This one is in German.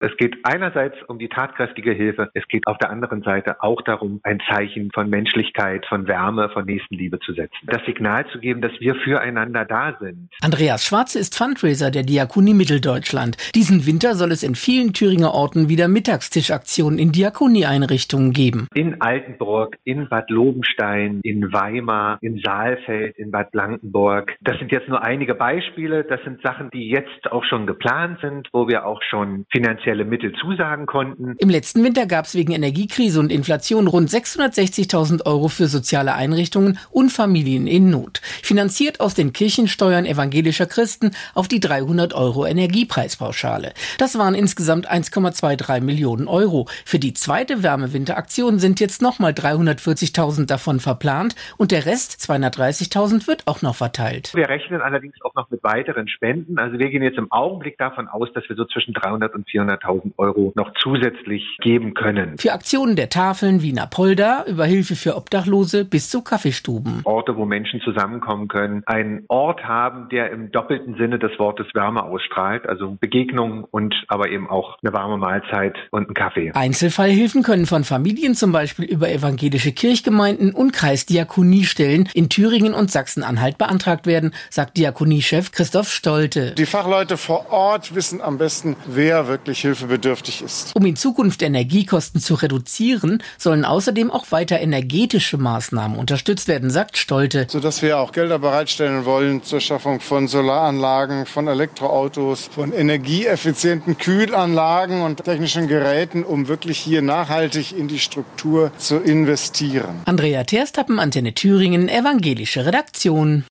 Es geht einerseits um die tatkräftige Hilfe, es geht auf der anderen Seite auch darum, ein Zeichen von Menschlichkeit, von Wärme, von Nächstenliebe zu setzen. Das Signal zu geben, dass wir füreinander da sind. Andreas Schwarze ist Fundraiser der Diakonie Mitteldeutschland. Diesen Winter soll es in vielen Thüringer Orten wieder Mittagstischaktionen in Diakonieeinrichtungen geben. In Altenburg, in Bad Lobenstein, in Weimar, in Saalfeld, in Bad Blankenburg. Das sind jetzt nur einige Beispiele. Das sind Sachen, die jetzt auch schon geplant sind, wo wir auch schon finanzielle Mittel zusagen konnten. Im letzten Winter gab es wegen Energiekrise und Inflation rund 660.000 € für soziale Einrichtungen und Familien in Not. Finanziert aus den Kirchensteuern evangelischer Christen auf die 300 € Energiepreispauschale. Das waren insgesamt 1,23 Millionen €. Für die zweite Wärmewinteraktion sind jetzt nochmal 340.000 davon verplant und der Rest, 230.000, wird auch noch verteilt. Wir rechnen allerdings auch noch mit weiteren Spenden. Also wir gehen jetzt im Augenblick davon aus, dass wir so zwischen 300.000 und 400.000 € noch zusätzlich geben können. Für Aktionen der Tafeln wie Napolda, über Hilfe für Obdachlose bis zu Kaffeestuben. Orte, wo Menschen zusammenkommen können. Einen Ort haben, der im doppelten Sinne des Wortes Wärme ausstrahlt. Also Begegnungen und aber eben auch eine warme Mahlzeit und einen Kaffee. Einzelfallhilfen können von Familien zum Beispiel über evangelische Kirchgemeinden und Kreisdiakoniestellen in Thüringen und Sachsen-Anhalt beantragt werden, sagt Diakoniechef Christoph Stolte. Die Fachleute vor Ort wissen am besten, wer wirklich hilfebedürftig ist. Um in Zukunft Energiekosten zu reduzieren, sollen außerdem auch weiter energetische Maßnahmen unterstützt werden, sagt Stolte. Sodass wir auch Gelder bereitstellen wollen zur Schaffung von Solaranlagen, von Elektroautos, von energieeffizienten Kühlanlagen und technischen Geräten, um wirklich hier nachhaltig in die Struktur zu investieren. Andrea Terstappen, Antenne Thüringen, evangelische Redaktion.